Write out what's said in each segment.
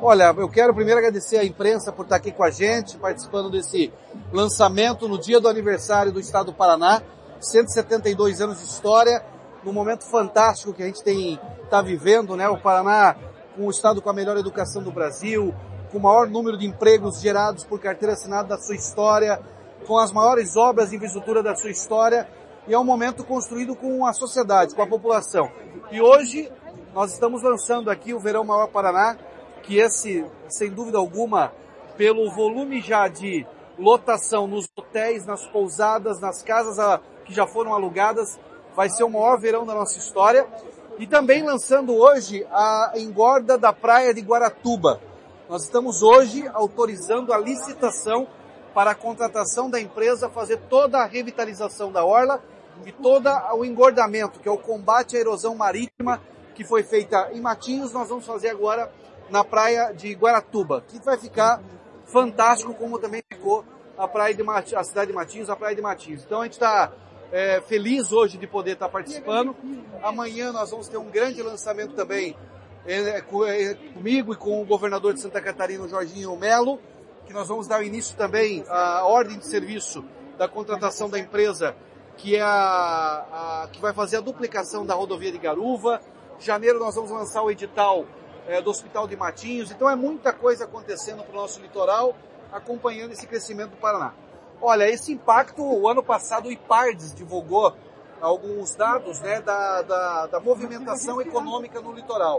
Olha, eu quero primeiro agradecer à imprensa por estar aqui com a gente, participando desse lançamento no dia do aniversário do Estado do Paraná, 172 anos de história, num momento fantástico que a gente está vivendo, né? O Paraná com o estado com a melhor educação do Brasil, com o maior número de empregos gerados por carteira assinada da sua história, com as maiores obras de infraestrutura da sua história, e é um momento construído com a sociedade, com a população. E hoje nós estamos lançando aqui o Verão Maior Paraná, que esse, sem dúvida alguma, pelo volume já de lotação nos hotéis, nas pousadas, nas casas que já foram alugadas, vai ser o maior verão da nossa história. E também lançando hoje a engorda da praia de Guaratuba. Nós estamos hoje autorizando a licitação para a contratação da empresa fazer toda a revitalização da orla e todo o engordamento, que é o combate à erosão marítima, que foi feita em Matinhos, nós vamos fazer agora na praia de Guaratuba, que vai ficar fantástico, como também ficou a cidade de Matinhos, a praia de Matinhos. Então a gente está feliz hoje de poder estar participando. Amanhã nós vamos ter um grande lançamento também comigo e com o governador de Santa Catarina, o Jorginho Melo, que nós vamos dar início também à ordem de serviço da contratação da empresa, que é que vai fazer a duplicação da rodovia de Garuva. Em janeiro nós vamos lançar o edital do Hospital de Matinhos. Então é muita coisa acontecendo para o nosso litoral, acompanhando esse crescimento do Paraná. Olha, esse impacto, o ano passado o IPARDES divulgou alguns dados, né, da movimentação econômica no litoral.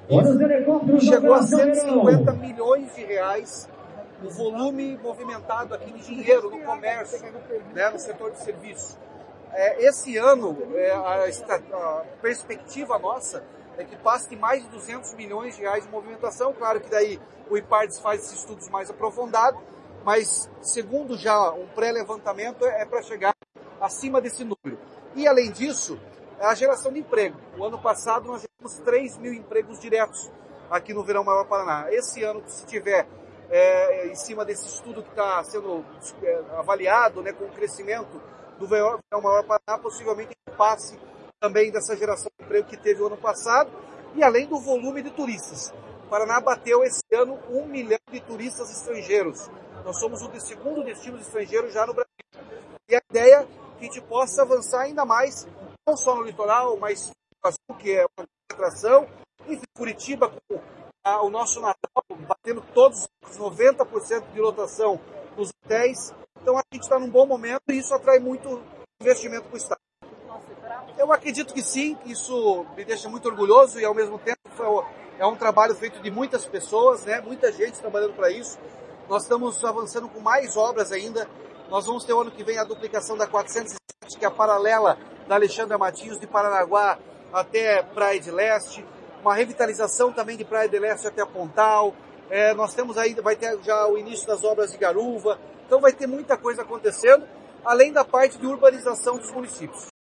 E chegou a 150 milhões de reais o volume movimentado aqui de dinheiro no comércio, né, no setor de serviços. Esse ano, a perspectiva nossa é que passe de mais de 200 milhões de reais de movimentação. Claro que daí o IPARDES faz esses estudos mais aprofundados, mas segundo já um pré-levantamento é para chegar acima desse número. E além disso, a geração de emprego. O ano passado nós geramos 3 mil empregos diretos aqui no Verão Maior Paraná. Esse ano, se tiver em cima desse estudo que está sendo avaliado, né, com o crescimento do Verão Maior Paraná, possivelmente passe também dessa geração de emprego que teve o ano passado, e além do volume de turistas. O Paraná bateu esse ano 1 milhão de turistas estrangeiros. Nós somos o segundo destino estrangeiro já no Brasil. E a ideia é que a gente possa avançar ainda mais, não só no litoral, mas que é uma atração, em Curitiba, com o nosso Natal, batendo todos os 90% de lotação nos hotéis. Então a gente está num bom momento e isso atrai muito investimento para o Estado. Eu acredito que sim, que isso me deixa muito orgulhoso e ao mesmo tempo é um trabalho feito de muitas pessoas, né? Muita gente trabalhando para isso. Nós estamos avançando com mais obras ainda. Nós vamos ter o ano que vem a duplicação da 407, que é a paralela da Alexandra Matinhos de Paranaguá até Praia de Leste. Uma revitalização também de Praia de Leste até Pontal. Nós temos aí, vai ter já o início das obras de Garuva. Então vai ter muita coisa acontecendo, além da parte de urbanização dos municípios.